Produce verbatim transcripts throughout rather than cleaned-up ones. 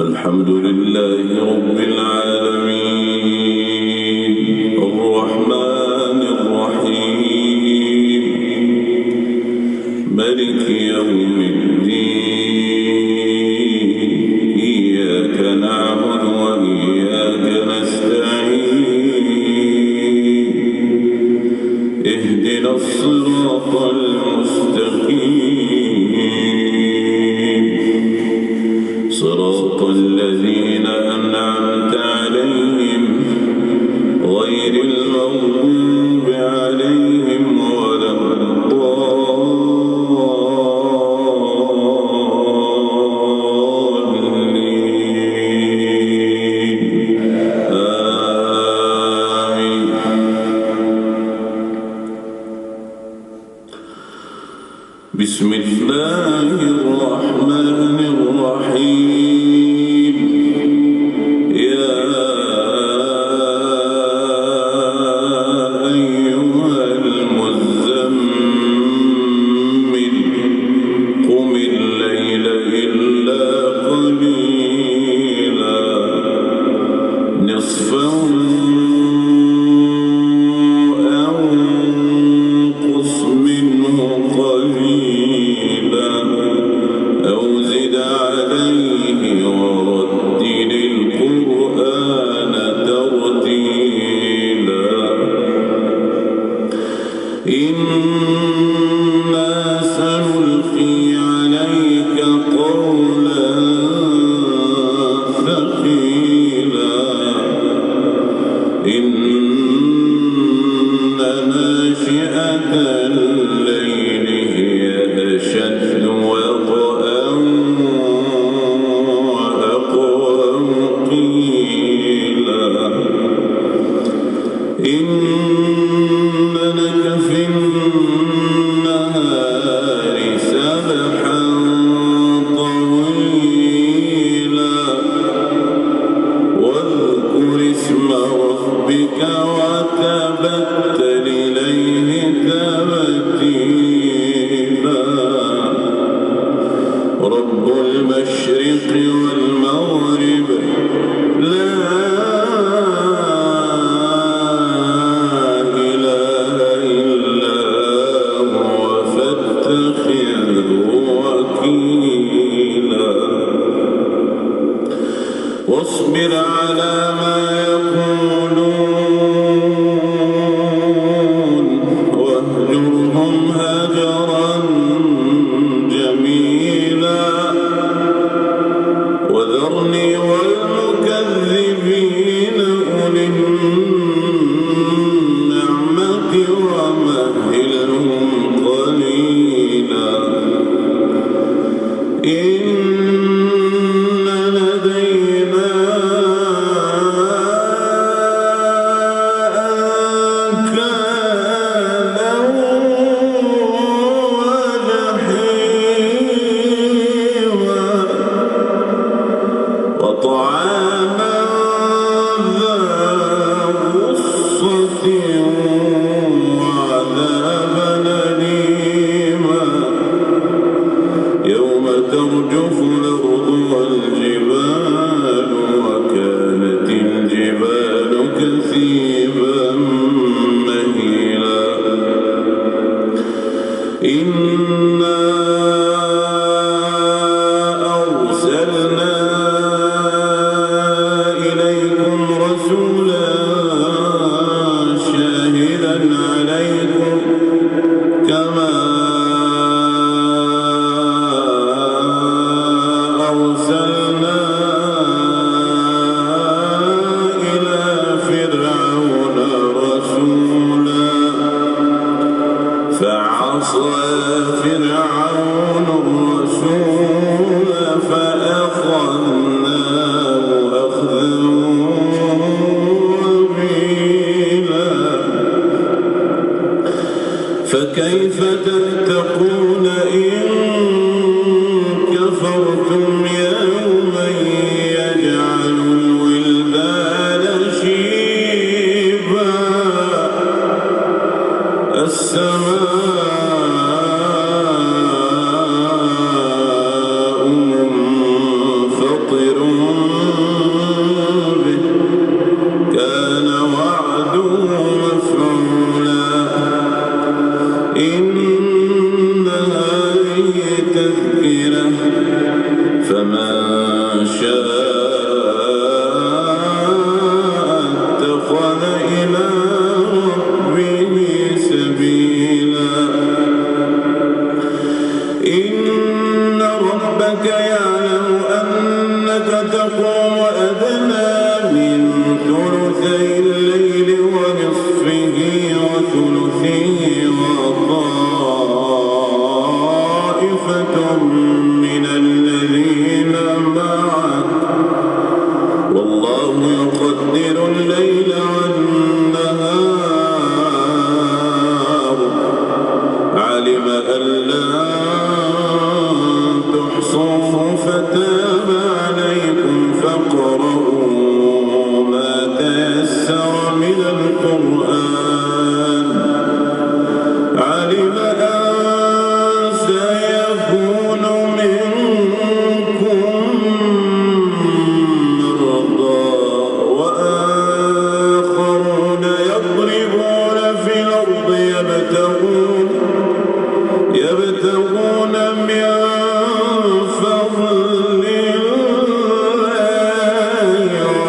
الحمد لله رب العالمين الرحمن الرحيم ملك يوم الدين إياك نعبد وإياك نستعين اهدنا الصراط المستقيم صراط الذين أنعمت عليهم غير المغضوب عليهم ولا الضالين آمين. بسم الله الرحمن الرحيم يا أيها المزمل قم الليل إلا قليلا نصفه أو انقص منه قليلا أو زد عليه ورتل القرآن ترتيلا إنا سنلقي عليك قولا ثقيلا إن ناشئة الليل هي أشد وطئا وأقوم قيلا إن لك في النهار سبحا طويلا واذكر اسم ربك وتبتل إليه تبتيلا رب المشرق والمغرب لا إله إلا هو فاتخذه وكيلا واصبر على ما يقولون واهجرهم هجرا جميلا وذرني والمكذبين أولي النعمة ومهلهم قليلا إن لدينا أنكالا وجحيما وطعاما ذا غصة وعذابا أليما يوم ترجف الأرض والجبال وكانت الجبال كثيبا مهيلا إنا أرسلنا إليكم رسولا شاهدا عليكم كما أرسلنا إلى فرعون رسولا فعصى فرعون الرسول فأخذناه أخذا وبيلا فكيف تتقون إن كفرتم يوما يجعل الولدان شيبا السماء إن ربك يعلم أنك تقوم أدنى من ثلثي الليل ونصفه وثلثه وطائفة من الذين معك والله يقدر الليل والنهار علم أن لا تحصوه فتاب عليكم فاقرؤوا ما تيسر من القرآن علم أن سيكون منكم مرضى وآخرون يضربون في الأرض يبتغون يبتغون من فضل الله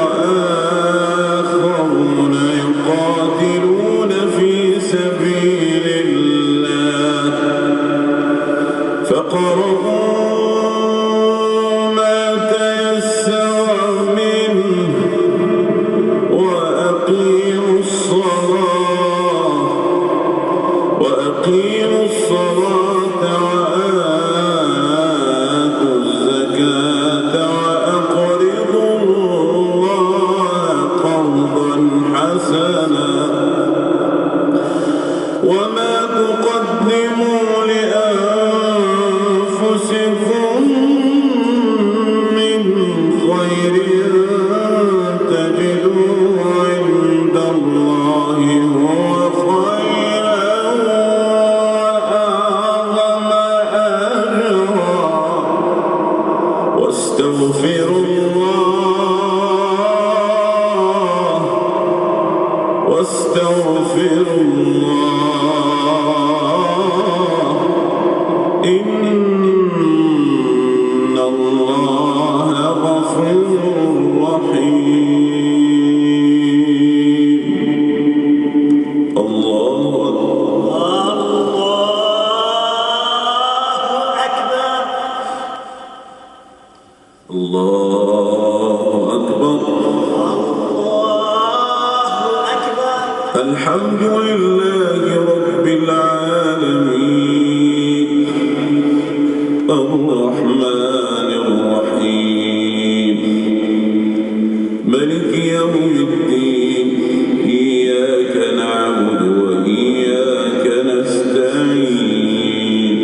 وآخرون يقاتلون في سبيل الله فاقرؤوا ما تيسر منه وأقيموا الصلاة وأقيموا الصلاة وآتوا الزكاة وأقرضوا الله قرضا حسنا وما تقدموا لأنفسكم من خير تجدوه عند الله هو خيرا وأعظم أجرا واستغفروا الله واستغفروا الله إن الله غفور رحيم الله أكبر الله أكبر الحمد لله رب العالمين الرحمن الرحيم ملك يوم الدين إياك نعبد وإياك نستعين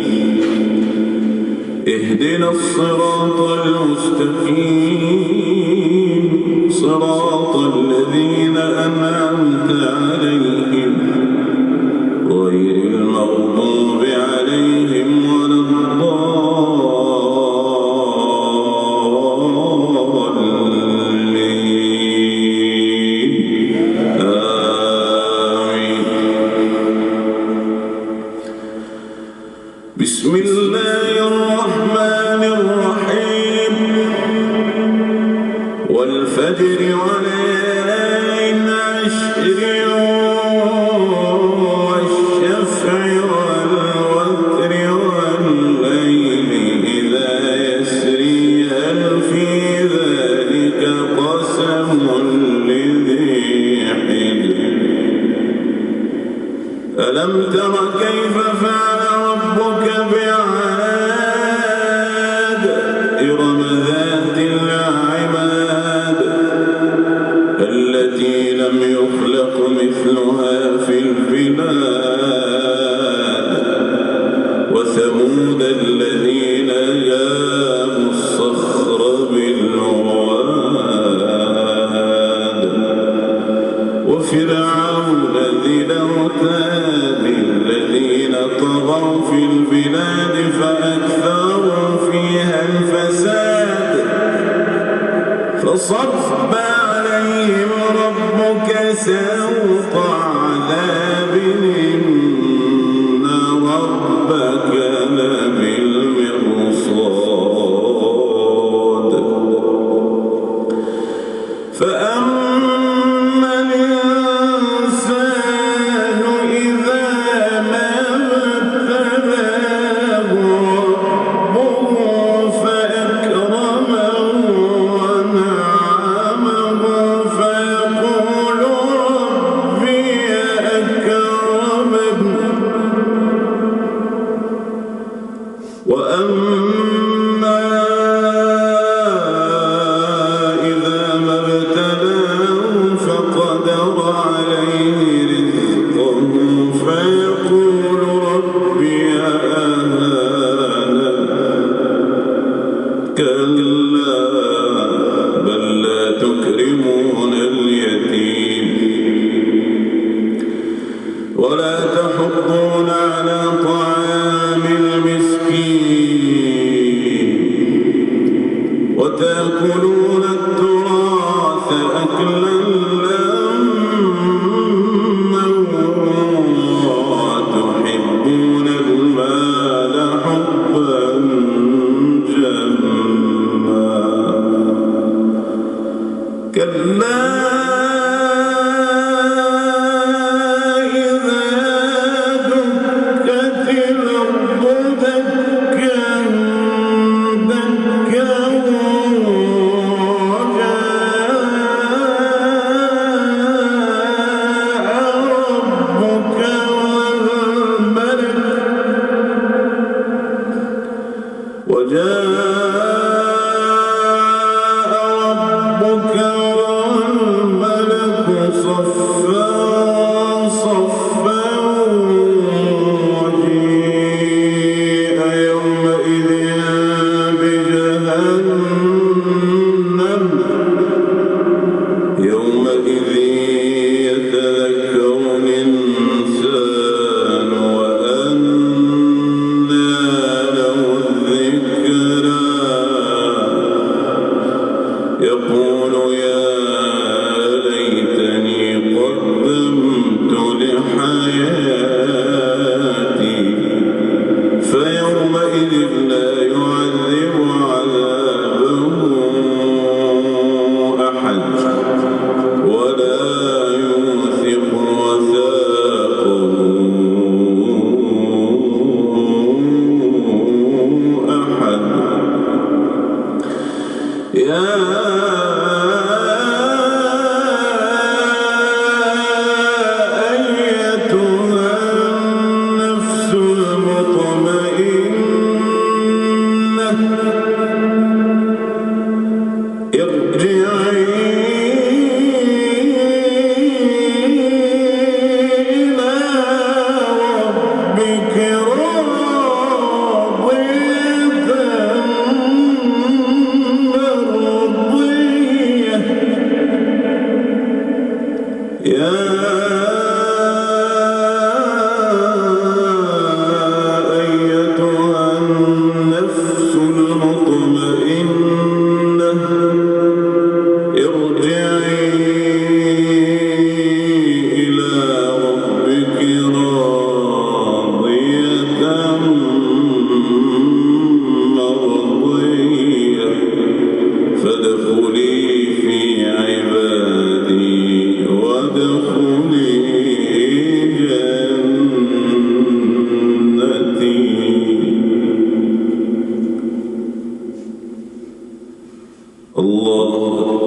اهدنا الصراط المستقيم صراط الذين أنعمت عليهم غير المغضوب عليهم ولا الضالين آمين بسم الله الرحمن الرحيم والفجر وليال عشر والشفع والوتر والليل إذا يسري هل في ذلك قسم لذي حجر ألم تر كيف فعل ربك بعاد إرم ذات العماد التي لم يخلق مثلها في البلاد وثمود الذين جابوا الصخر بالواد وفرعون ذي الأوتاد الذين طغوا في البلاد فأكثروا فيها الفساد فصب عليهم ربك سوط عذاب إن ربك لبالمرصاد فأما الإنسان إذا ما ابتلاه وأما إذا ما ابتلاه فقدر عليه رزقه فيقول ربي أهانن كلا بل لا تكرمون اليتيم ولا تحضون على طعام المسكين وتأكلون التراث أكلا لما وتحبون المال حبا جما كلا وجاء ربك والملك صفا صفا وجيء يومئذ بجهنم يومئذ يتذكر الإنسان وأنى له الذكرى يقول يا ليتني قدمت لحياتي فيومئذ لا يعذب عذابه أحد ولا يوثق وثاقه أحد يا أيتها النفس المطمئنة ارجعي إلى ربك راضية مرضية يا أيتها النفس المطمئنة ارجعي إلى ربك راضية مرضية فادخلي في عبادي وادخلي جنتي. الله